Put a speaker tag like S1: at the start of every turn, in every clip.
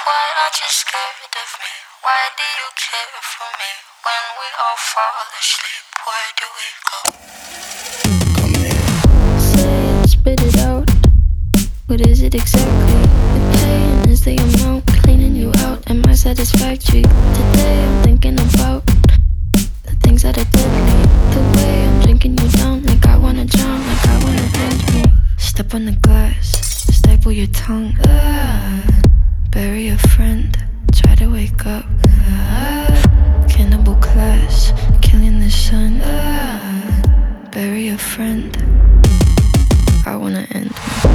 S1: Why aren't you scared of me? Why do you care for me? When we all fall asleep, where do we go?
S2: Come here.
S3: Say it, spit it out. What is it exactly? The pain is the amount cleaning you out. Am I satisfactory? Today I'm thinking about the things that are deadly. The way I'm drinking you down, like I wanna drown, like I wanna end me. Step on the glass, staple your tongue. Bury a friend, try to wake up. Cannibal class, killing the sun. Bury a friend, I wanna end me.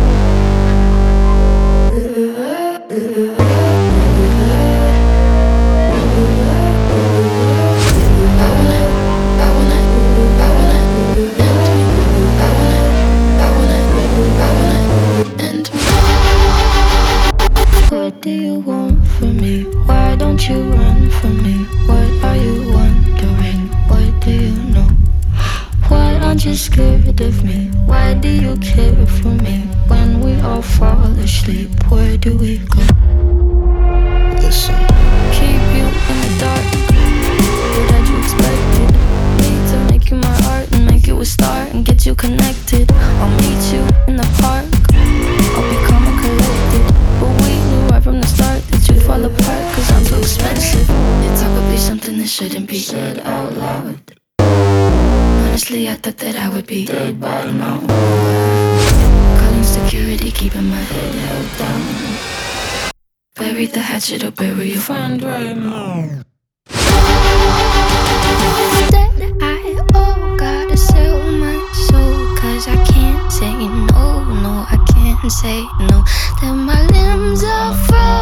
S3: What do you want from me? Why don't you run from me? What are you wondering? What do you know? Why aren't you scared of me? Why do you care for me? When we all fall asleep, where do we go?
S2: Listen.
S3: Keep you in the dark. What had you expected? Me to make you my art and make you a star and get you connected. I'll meet you in the park. I'll become a collected. But we knew right from the start that you'd fall apart, cause I'm too expensive. It's probably something that shouldn't be said out loud. Honestly, I thought that I would be dead by now. Calling security, keeping my head held down. Bury the hatchet or bury your friend right now. That I gotta sell my soul, cause I can't say no, no, I can't say no. Then my limbs are frozen.